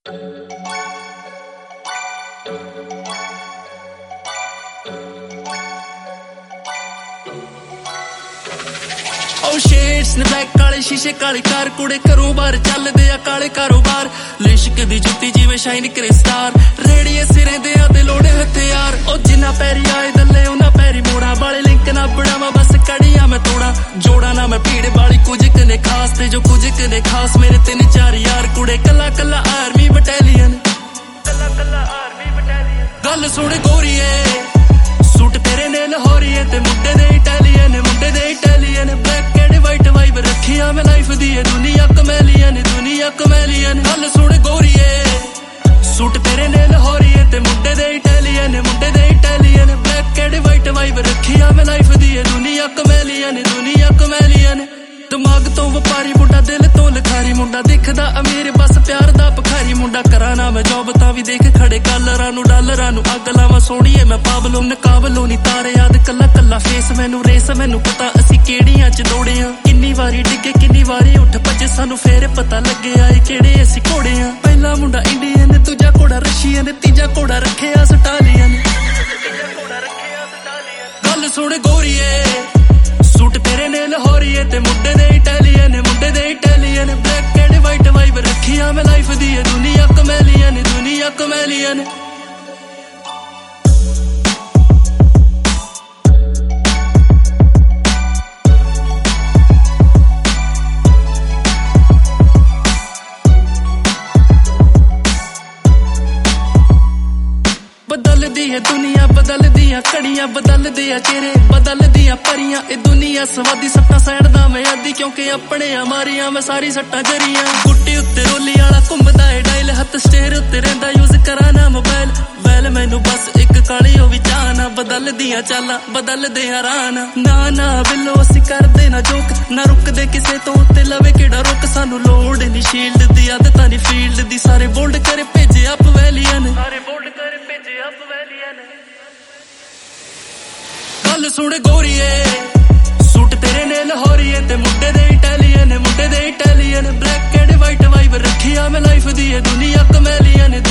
shades ने black काले शीशे काली कार कुड़े घरों बाहर चलदे आ काले कारोबार लिश्क दी जुत्ती जिवें शाइन करे स्टार रेड़िए सिरें दे आते लोड़े हथियार ओ जिन्ना पैरी आए दल्ले उन्ना पैरी मोड़ा वाले लिंक ना बनावा बस कड़ियां मैं तोड़ा जोड़ा ना मैं भीड़ वाली कुछ कने खास ते जो कुछ कने खास मेरे 3-4 यार कुड़े कला कला आर्मी बटालियन गल सुन गोरीए सूट तेरे ने लाहौरीए ते मुंडे दे इटालियन मुंडे दे Italian black and white vibe रखिया मैं लाइफ दी दुनिया कमैलियन गल सुन गोरीए सूट तेरे ने लाहौरीए ते मुंडे दे Italian black and white vibe रखिया मैं लाइफ दी दुनिया कमैलियन दिमाग तो व्यापारी मुंडा दिल तो लिखारी मुंडा दिखदा अमीर बस प्यार दा भखारी मुंडा कराना मैं जॉब तां भी देख खड़े डॉलरां नू अग लावां सोहणीए मैं पाबलो नकाबलो नी तारे याद कल्ला कल्ला फेस मैनू रेस मैनू पता असीं केड़ियां च दौड़े आ किन्नी वारी डिगे किन्नी वारी उठ भजे सानू फेर पता लगे आए केड़े असीं घोड़े आ पहला मुंडा इंडियन दूजा घोड़ा रशियन तीजा घोड़ा रखिया सटालियन गल सुन गोरीए सूट तेरे ने लाहौरीए ते मुंडे दे Italian black and white vibe रखिया मैं लाइफ दी दुनिया कमैलियन बदलदी है दुनिया बदलदी है घड़ियां बदलदे आ चेहरे बदलदी आ परियां ए दुनिया सवादी सट्टा सैडदा मैं आदी क्योंकि अपने मारियां मैं सारी सट्टा जरियां गुट्टी उत्ते रोली आला घुमदा है डायल हत्थ स्टेयर उत्ते रहिंदा यूज करा ना मोबाइल वैल मैनू बस एक काली हो विचाना बदलदियां चालां बदलदे हरान ना बिल्लो असीं करदे ना जोक ना रुकदे किसे तो उत्ते लवे केड़ा रुक सानू लोड़ नी शील्ड दी आदतां नी फील्ड दी सारे बोल्ड करे भेजे अप वैलियन गल सुन गोरीए सूट तेरे ने लाहौरीए ते मुंडे दे Italian black and white vibe रखिया मैं लाइफ दी दुनिया कमैलियन